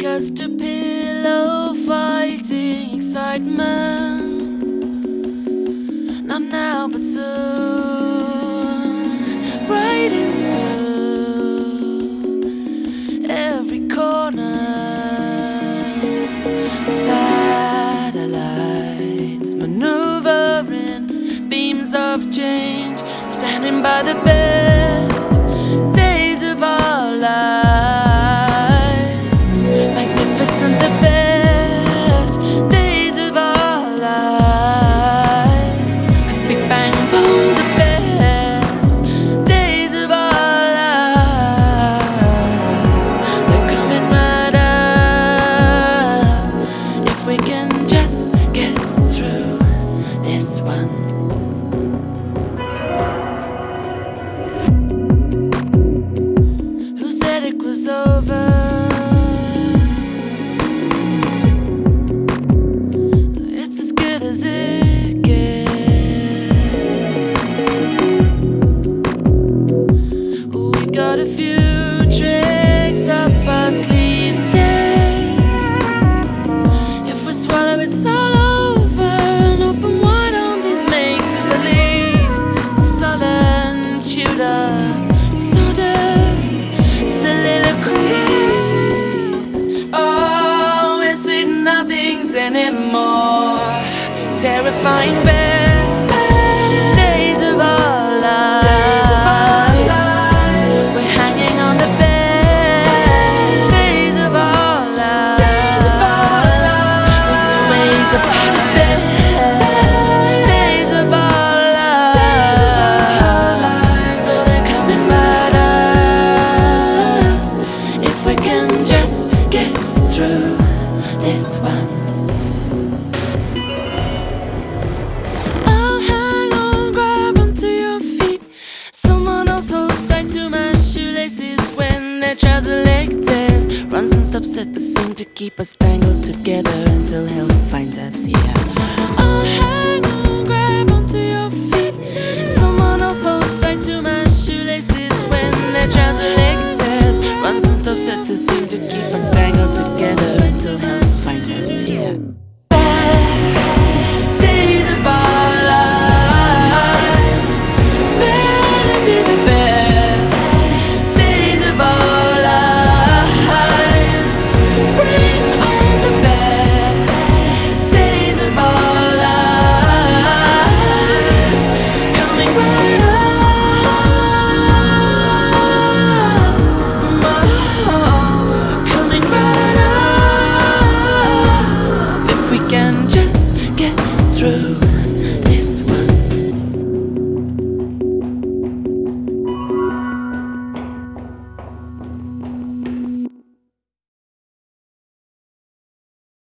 us to pillow fighting excitement. Not now, but soon. Right into every corner. Satellites maneuvering beams of change, standing by the best days of our lives. Magnificent, the best days of our lives. Big bang boom, the best days of our lives. They're coming right up if we can just get through this one. Who said it was over? It's as good as it gets. We got a few tricks up our sleeves, yeah. If we swallow, it's all over. And open wide on these make-to-believe sullen, chewed up soda soliloquies. Oh, we're sweet nothings anymore. Terrifying best days of our lives. We're hanging on the best days of our lives. Like two waves apart, the best days of our lives. So they're coming right up if we can just get through this one. I'll hang on, grab onto your feet. Someone else holds tight to my shoelaces when their trouser leg tears. Runs and stops at the seam to keep us tangled together until hell finds us here. I'll hang on, grab onto your feet. Someone else holds tight to my shoelaces when their trouser leg tears. Runs and stops at the seam to keep us tangled together until hell finds us here.